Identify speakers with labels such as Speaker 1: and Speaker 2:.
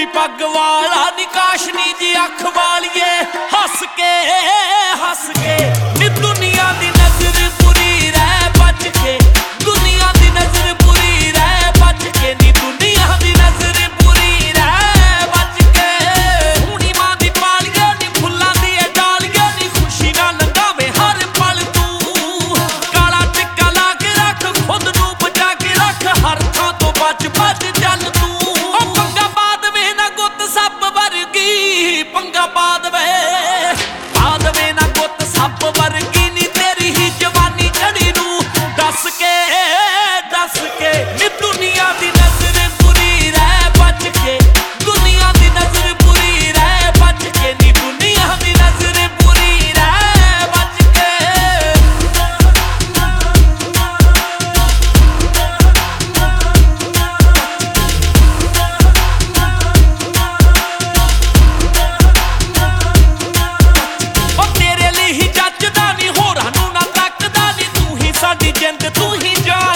Speaker 1: पग वाला निकाशनी जी अख वालिए हस के नी दुनिया दी नजर बुरी रह बच के, दुनिया दी नजर बुरी रह बच के, नी दुनिया दी नजर बुरी रह बच के। हुणी मां दी पालिए नी फुल्लां दी डालिए नी खुशी ना लंघावे हर पल तू, काला टिक्का ला के रख खुद नू बचा के रख, हर थां तो बच बच चल तू। पंगा पा दवे ना गुत्त सप वर्गी, पंगा पा दवे ना गुत्त सप वर्गी, नी तेरी ही जवानी चढ़ी नू दस के नी दुनिया दी नजर बुरी रह बच के, दुनिया दी नजर बुरी रह बच के, नी दुनिया दी नजर बुरी रह बच के। ओ तेरे लिए ही जचदा नी होरां नू ना तकदा नी, तू ही साडी जिंद तू ही जान,